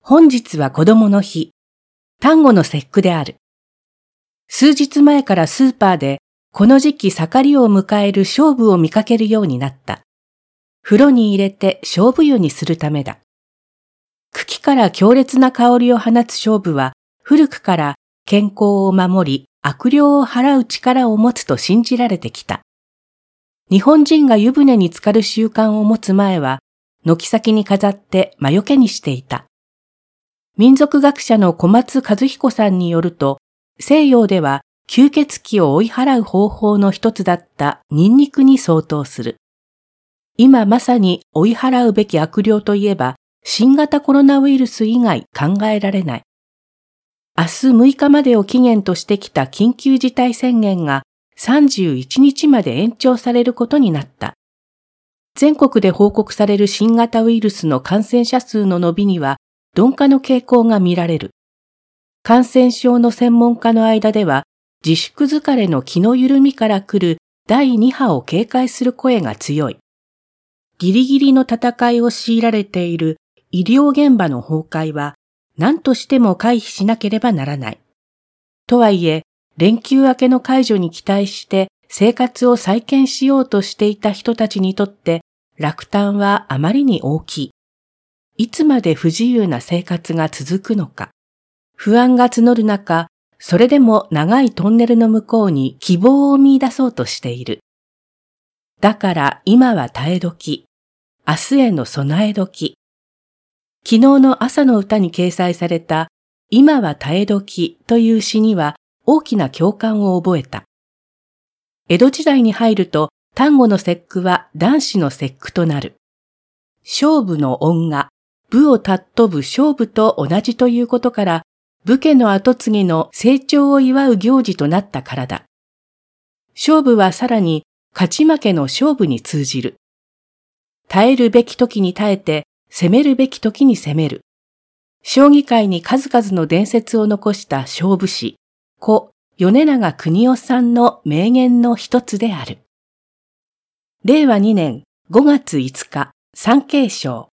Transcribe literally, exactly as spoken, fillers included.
本日は子供の日、端午の節句である。数日前からスーパーでこの時期盛りを迎える菖蒲を見かけるようになった。風呂に入れて菖蒲湯にするためだ。茎から強烈な香りを放つ菖蒲は古くから健康を守り悪霊を払う力を持つと信じられてきた。日本人が湯船に浸かる習慣を持つ前は、軒先に飾って魔除けにしていた。民族学者の小松和彦さんによると、西洋では吸血鬼を追い払う方法の一つだったニンニクに相当する。今まさに追い払うべき悪霊といえば、新型コロナウイルス以外考えられない。明日むいかまでを期限としてきた緊急事態宣言がさんじゅういちにちまで延長されることになった。全国で報告される新型ウイルスの感染者数の伸びには鈍化の傾向が見られる。感染症の専門家の間では自粛疲れの気の緩みから来るだいに波を警戒する声が強い。ギリギリの戦いを強いられている医療現場の崩壊は何としても回避しなければならない。とはいえ、連休明けの解除に期待して生活を再建しようとしていた人たちにとって落胆はあまりに大きい。いつまで不自由な生活が続くのか。不安が募る中、それでも長いトンネルの向こうに希望を見出そうとしている。だから今は耐え時。明日への備え時。昨日の朝の歌に掲載された今は耐え時という詩には大きな共感を覚えた。江戸時代に入ると端午の節句は男子の節句となる。菖蒲の恩が武を尊ぶ菖蒲と同じということから武家の跡継ぎの成長を祝う行事となったからだ。菖蒲はさらに勝ち負けの勝負に通じる。耐えるべき時に耐えて攻めるべき時に攻める。将棋界に数々の伝説を残した勝負師、故米長邦夫さんの名言の一つである。れいわにねんごがついつか、三慶章。